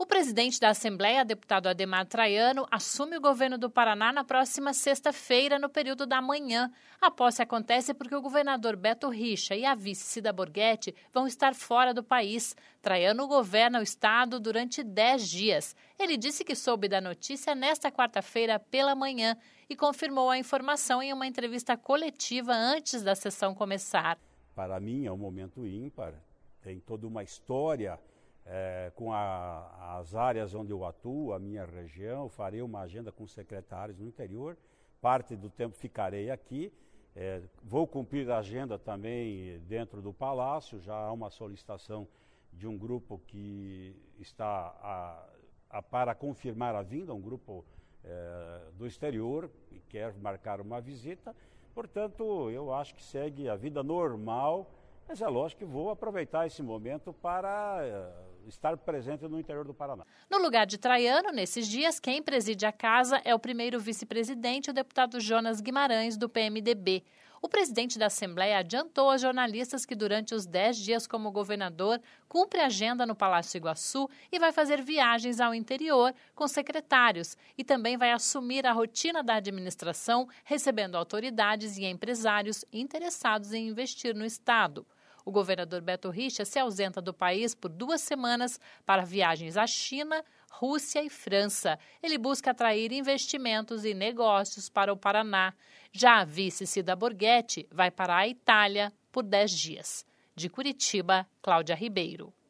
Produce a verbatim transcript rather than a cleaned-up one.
O presidente da Assembleia, deputado Adhemar Traiano, assume o governo do Paraná na próxima sexta-feira, no período da manhã. A posse acontece porque o governador Beto Richa e a vice Cida Borghetti vão estar fora do país. Traiano governa o estado durante dez dias. Ele disse que soube da notícia nesta quarta-feira pela manhã e confirmou a informação em uma entrevista coletiva antes da sessão começar. Para mim é um momento ímpar, tem toda uma história. É, com a, as áreas onde eu atuo, a minha região, farei uma agenda com secretários no interior, parte do tempo ficarei aqui, é, vou cumprir a agenda também dentro do Palácio, já há uma solicitação de um grupo que está a, a, para confirmar a vinda, um grupo é, do exterior, que quer marcar uma visita, portanto eu acho que segue a vida normal. Mas é lógico que vou aproveitar esse momento para uh, estar presente no interior do Paraná. No lugar de Traiano, nesses dias, quem preside a casa é o primeiro vice-presidente, o deputado Jonas Guimarães, do P M D B. O presidente da Assembleia adiantou aos jornalistas que durante os dez dias como governador, cumpre a agenda no Palácio Iguaçu e vai fazer viagens ao interior com secretários e também vai assumir a rotina da administração, recebendo autoridades e empresários interessados em investir no estado. O governador Beto Richa se ausenta do país por duas semanas para viagens à China, Rússia e França. Ele busca atrair investimentos e negócios para o Paraná. Já a vice Cida Borghetti vai para a Itália por dez dias. De Curitiba, Cláudia Ribeiro.